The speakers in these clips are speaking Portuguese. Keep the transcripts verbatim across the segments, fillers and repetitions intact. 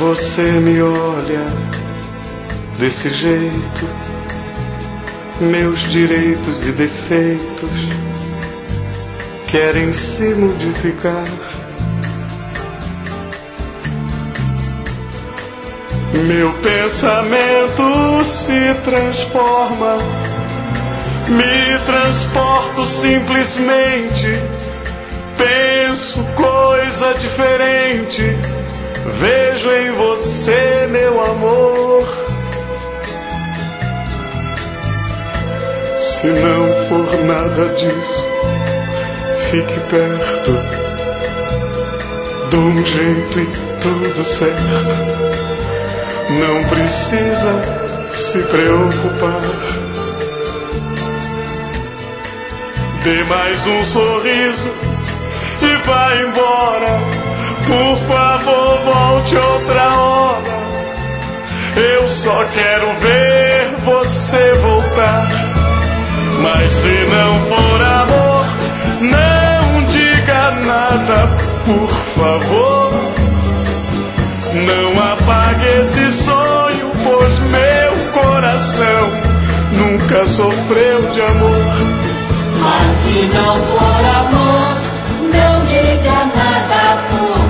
você me olha desse jeito, meus direitos e defeitos querem se modificar. Meu pensamento se transforma, me transporto simplesmente, penso coisa diferente, vejo em você meu amor. Se não for nada disso, fique perto, dou um jeito e tudo certo. Não precisa se preocupar. Dê mais um sorriso e vá embora. Por favor, volte outra hora. Eu só quero ver você voltar. Mas se não for amor, não diga nada, por favor. Não apague esse sonho, pois meu coração nunca sofreu de amor. Mas se não for amor, não diga nada, por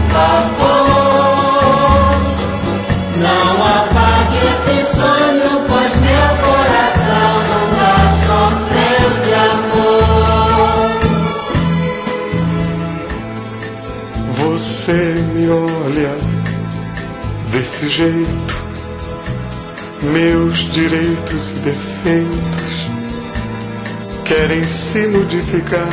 favor. Não apague esse sonho, pois meu coração nunca sofreu de amor. Você me olha desse jeito, meus direitos e defeitos querem se modificar.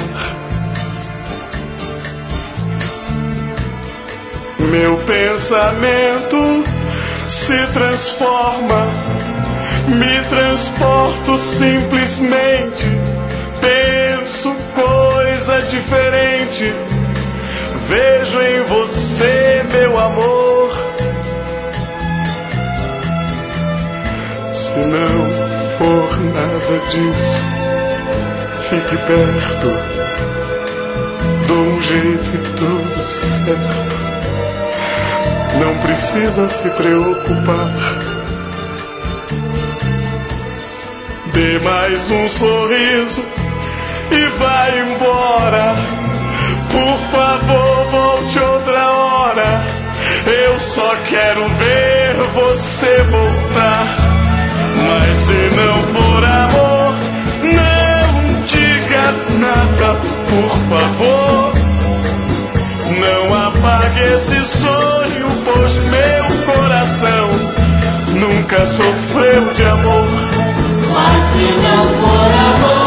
Meu pensamento se transforma, me transporto simplesmente, penso coisa diferente, vejo em você meu amor. Se não for nada disso, fique perto, dou um jeito e tudo certo. Não precisa se preocupar. Dê mais um sorriso e vá embora. Por favor, volte outra hora. Eu só quero ver você voltar. Mas se não for amor, não diga nada, por favor. Não apague esse sonho, pois meu coração nunca sofreu de amor. Mas se não for amor,